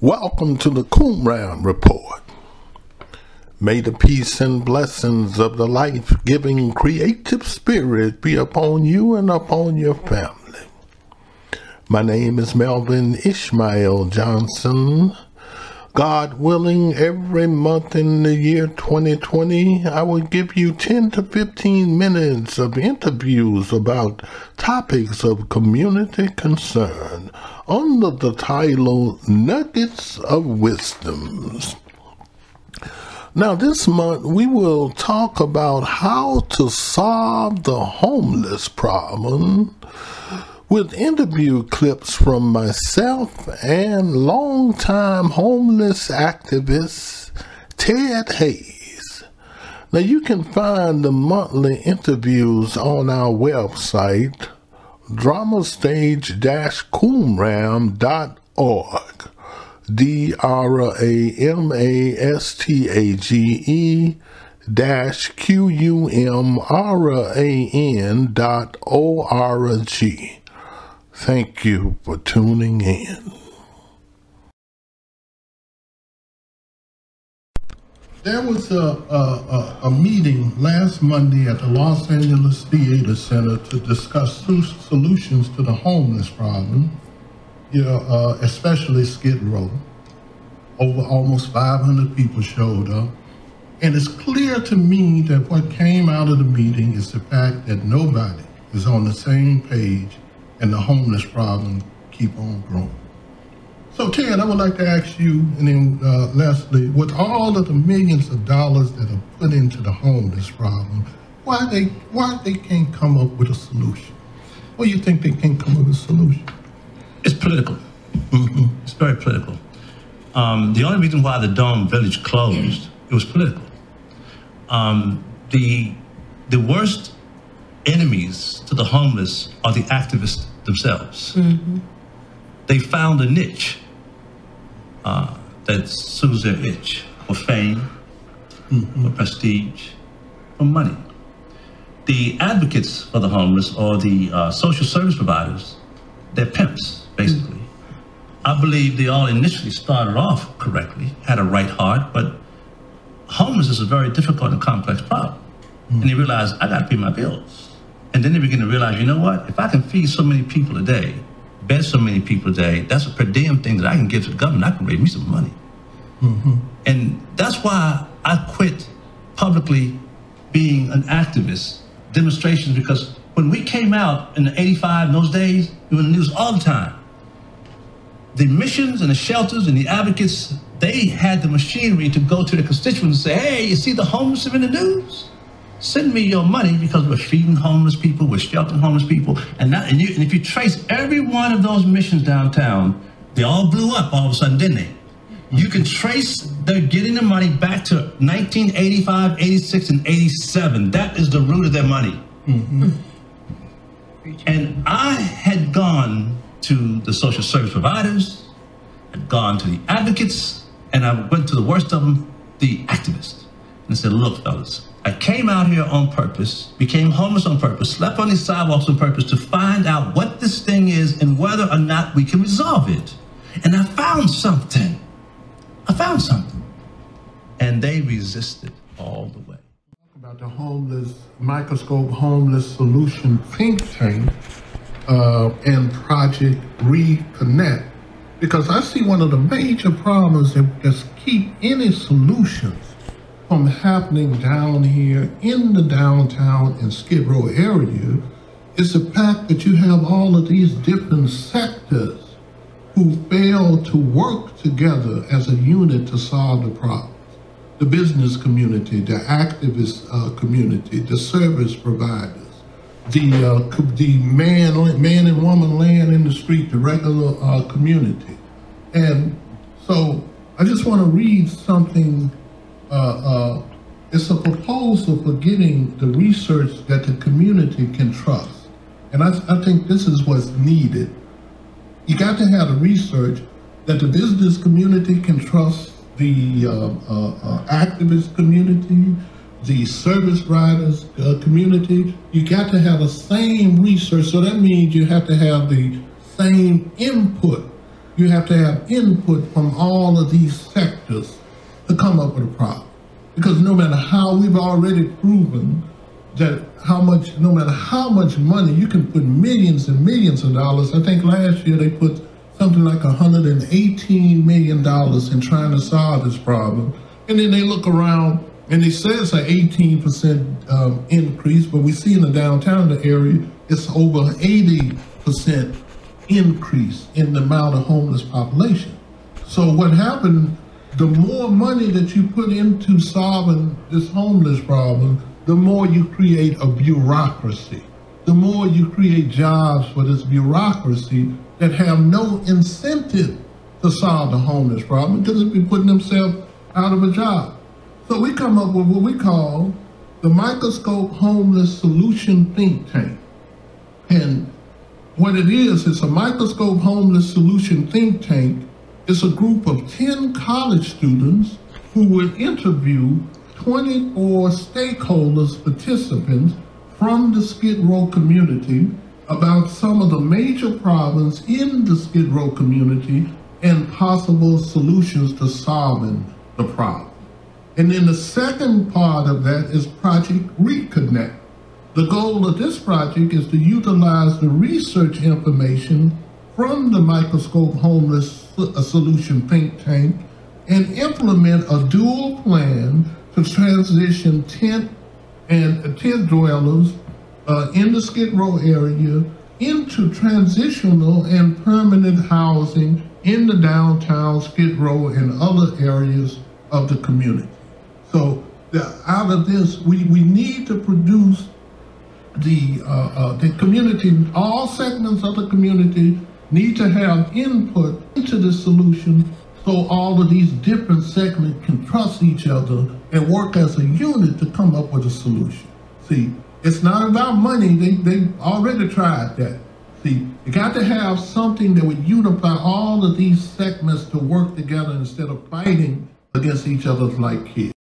Welcome to the Qumran Report. May the peace and blessings of the life-giving creative spirit be upon you and upon your family. My name is Melvin Ishmael Johnson. God willing, every month in the year 2020, I will give you 10 to 15 minutes of interviews about topics of community concern under the title Nuggets of Wisdoms. Now, this month we will talk about how to solve the homeless problem with interview clips from myself and longtime homeless activist Ted Hayes. Now, you can find the monthly interviews on our website, dramastage-qumran.org. DRAMASTAGE-QUMRAN.org. Thank you for tuning in. There was a meeting last Monday at the Los Angeles Theater Center to discuss solutions to the homeless problem, especially Skid Row. Over almost 500 people showed up. And it's clear to me that what came out of the meeting is the fact that nobody is on the same page and the homeless problem keep on growing. So Ted, I would like to ask you, and then Leslie, with all of the millions of dollars that are put into the homeless problem, why they can't come up with a solution? Why do you think they can't come up with a solution? It's political. It's very political. The only reason why the Dome Village closed, it was political. The worst enemies to the homeless are the activists themselves. They found a niche that soothes their itch for fame, for prestige, for money. The advocates for the homeless or the social service providers, they're pimps, basically. I believe they all initially started off correctly, had a right heart, but homeless is a very difficult and complex problem. And they realize, I gotta pay my bills. And then they begin to realize, you know what? If I can feed so many people a day, bed so many people a day, that's a per diem thing that I can give to the government. I can raise me some money. And that's why I quit publicly being an activist, demonstrations, because when we came out in the 85, in those days, we were in the news all the time. The missions and the shelters and the advocates, they had the machinery to go to the constituents and say, hey, you see the homeless are in the news? Send me your money because we're feeding homeless people, we're sheltering homeless people. And if you trace every one of those missions downtown, they all blew up all of a sudden, didn't they? You can trace they're getting the money back to 1985, 86, and 87. That is the root of their money. And I had gone to the social service providers, had gone to the advocates, and I went to the worst of them, the activists. And I said, look, fellas, I came out here on purpose, became homeless on purpose, slept on these sidewalks on purpose to find out what this thing is and whether or not we can resolve it. And I found something. And they resisted all the way. About the Microscope Homeless Solution think tank and Project Reconnect, because I see one of the major problems that just keep any solutions from happening down here in the downtown and Skid Row area is the fact that you have all of these different sectors who fail to work together as a unit to solve the problems. The business community, the activist community, the service providers, the man and woman laying in the street, the regular community. And so I just want to read something. It's a proposal for getting the research that the community can trust. And I think this is what's needed. You got to have the research that the business community can trust, the activist community, the service providers community. You got to have the same research. So that means you have to have the same input you have to have input from all of these sectors to come up with a problem. Because no matter how, we've already proven that no matter how much money, you can put millions and millions of dollars. I think last year they put something like $118 million in trying to solve this problem. And then they look around and they say it's an 18% increase, but we see in the downtown area, it's over 80% increase in the amount of homeless population. So what happened, the more money that you put into solving this homeless problem, the more you create a bureaucracy. The more you create jobs for this bureaucracy that have no incentive to solve the homeless problem because they'll be putting themselves out of a job. So we come up with what we call the Microscope Homeless Solution Think Tank. And what it is, it's a Microscope Homeless Solution Think Tank. It's a group of 10 college students who will interview 24 stakeholders, participants from the Skid Row community about some of the major problems in the Skid Row community and possible solutions to solving the problem. And then the second part of that is Project Reconnect. The goal of this project is to utilize the research information from the Microscope Homeless Solution Think Tank and implement a dual plan to transition tent dwellers in the Skid Row area into transitional and permanent housing in the downtown Skid Row and other areas of the community. So out of this, we need to produce the community, all segments of the community need to have input into the solution so all of these different segments can trust each other and work as a unit to come up with a solution. See, it's not about money. They already tried that. See, you got to have something that would unify all of these segments to work together instead of fighting against each other like kids.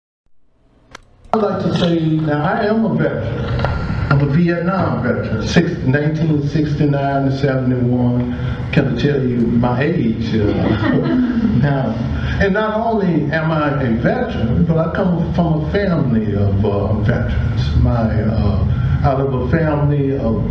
I'd like to say, now I am a veteran. I'm a Vietnam veteran, 1969 to 71. Can I tell you my age now? And not only am I a veteran, but I come from a family of veterans. Out of a family of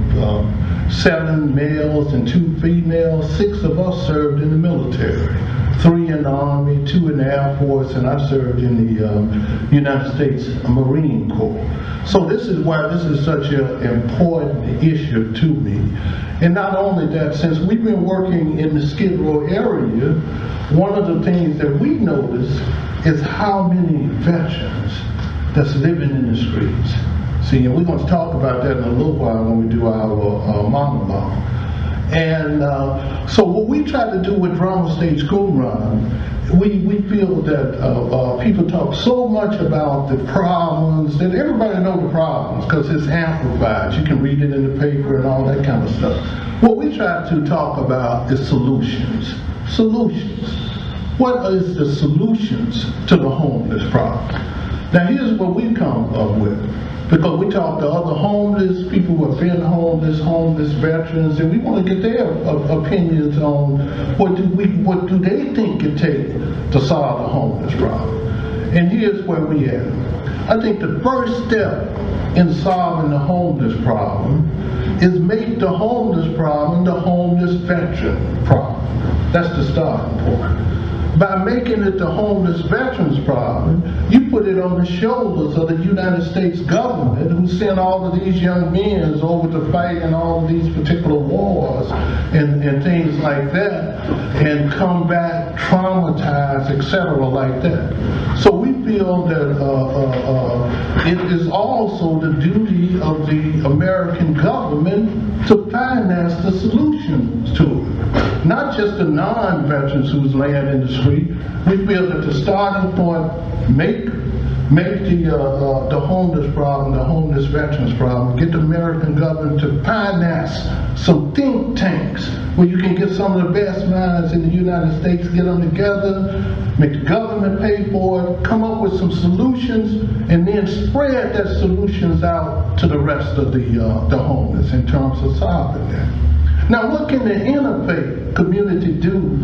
7 males and 2 females, 6 of us served in the military. 3 in the Army, 2 in the Air Force, and I served in the United States Marine Corps. So this is why this is such an important issue to me. And not only that, since we've been working in the Skid Row area, one of the things that we notice is how many veterans that's living in the streets. See, and we're going to talk about that in a little while when we do our monologue. And so what we try to do with Drama Stage Qumran, we feel that people talk so much about the problems, that everybody knows the problems because it's amplified. You can read it in the paper and all that kind of stuff. What we try to talk about is solutions. Solutions. What is the solutions to the homeless problem? Now here's what we come up with. Because we talk to other homeless, people who have been homeless veterans, and we want to get their opinions on what do they think it takes to solve the homeless problem. And here's where we at. I think the first step in solving the homeless problem is make the homeless problem the homeless veteran problem. That's the starting point. By making it the homeless veterans problem, you put it on the shoulders of the United States government who sent all of these young men over to fight in all of these particular wars and things like that and come back traumatized, etc. like that. So we feel that it is also the duty of the American government to finance the solutions to it. Not just the non-veterans who's laying in the street. We feel that the starting point, make the homeless problem, the homeless veterans problem, get the American government to finance some think tanks where you can get some of the best minds in the United States, get them together, make the government pay for it, come up with some solutions, and then spread that solutions out to the rest of the homeless in terms of solving that. Now, what can the interfaith community do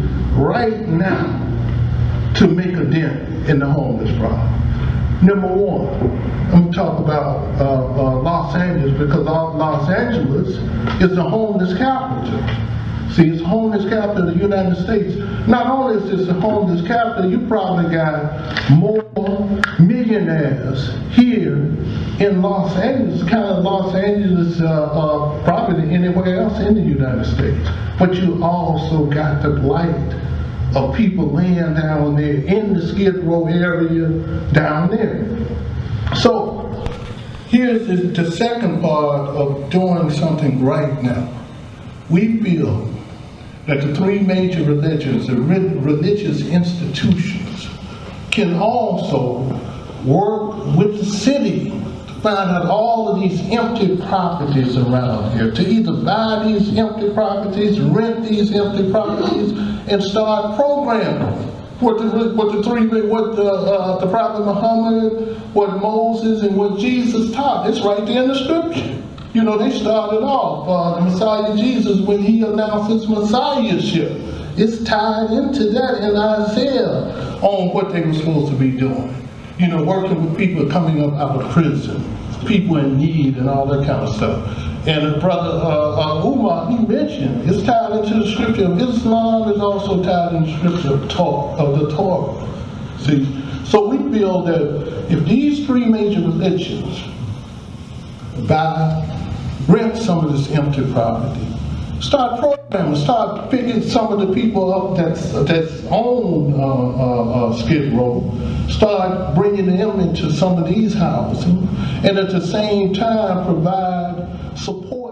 in the homeless problem. Number one, I'm going to talk about Los Angeles, because Los Angeles is the homeless capital. See, it's homeless capital of the United States. Not only is this the homeless capital, you probably got more millionaires here in Los Angeles, kind of Los Angeles, probably than anywhere else in the United States. But you also got the blight of people laying down there in the Skid Row area down there. So here's the second part of doing something right now. We feel that the three major religions, the religious institutions, can also work with the city to find out all of these empty properties around here, to either buy these empty properties, rent these empty properties, and start programming what the Prophet Muhammad, what Moses, and what Jesus taught. It's right there in the scripture. You know, they started off, the Messiah Jesus, when he announced his messiahship. It's tied into that in Isaiah on what they were supposed to be doing. You know, working with people coming up out of prison, people in need and all that kind of stuff. And brother Umar, he mentioned, it's tied into the scripture of Islam, it's also tied in the scripture of the Torah. See, so we feel that if these three major religions rent some of this empty property, start programming, start picking some of the people up that's on Skid Row, start bringing them into some of these houses, and at the same time provide support